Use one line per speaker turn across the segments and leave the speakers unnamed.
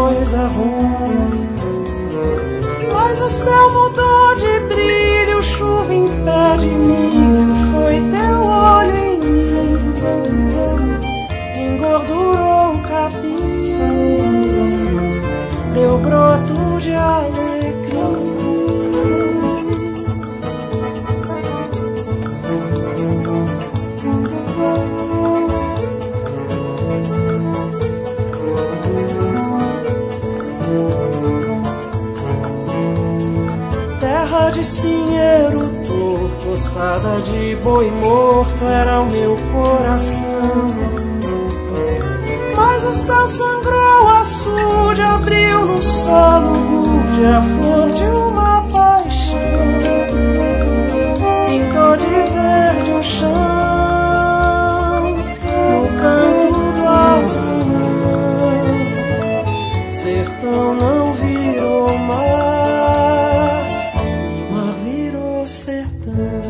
coisa ruim. Mas o céu mudou de brilho, chuva em pé de milho, foi teu olho em mim, engordurou o capim, deu broto de alecrim. Terra de espinheiro torto, ossada de boi morto, era o meu coração. Mas o céu sangrou açude, abriu no solo rude a flor de uma paixão. Pintou de verde o chão, no canto do azulão. Sertão não virou mar, Lima virou sertão.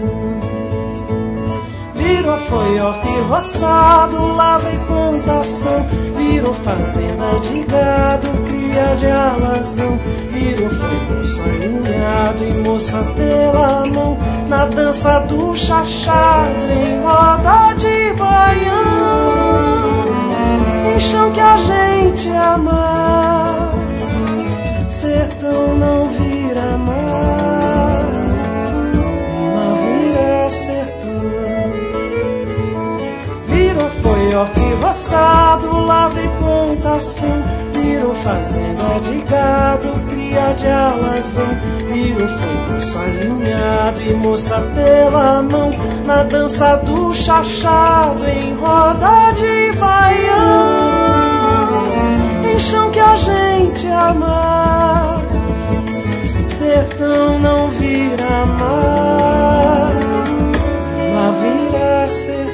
Virou foi horta e roçado, lava e plantação. Virou fazenda de gado, cria de alazão. Virou foi sonhado e moça pela mão, na dança do chachado, em roda de baião. Em chão que a gente ama, sertão não vira mar, Lima vira sertão. Virou foi horta e roçado, lava e plantação. Virou fazenda de gado, cria de alazão. Virou foi só alinhado e moça pela mão, na dança do chachado, em roda de baião. Em chão que a gente ama, sertão não vira mar, Lima vira sertão.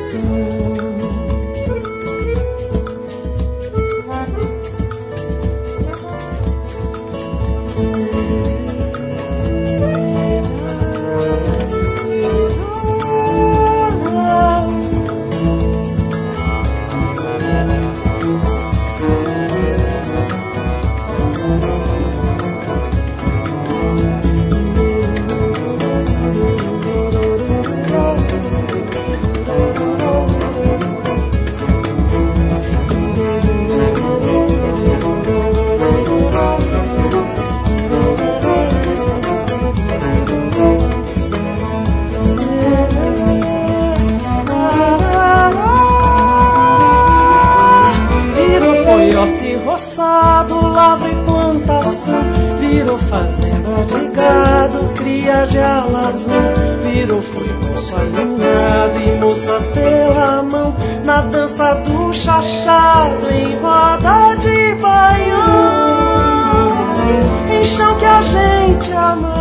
Lava e plantação, virou fazenda de gado, cria de alazão. Virou foi moço alinhado e moça pela mão, na dança do chachado, em roda de baião. Em chão que a gente ama,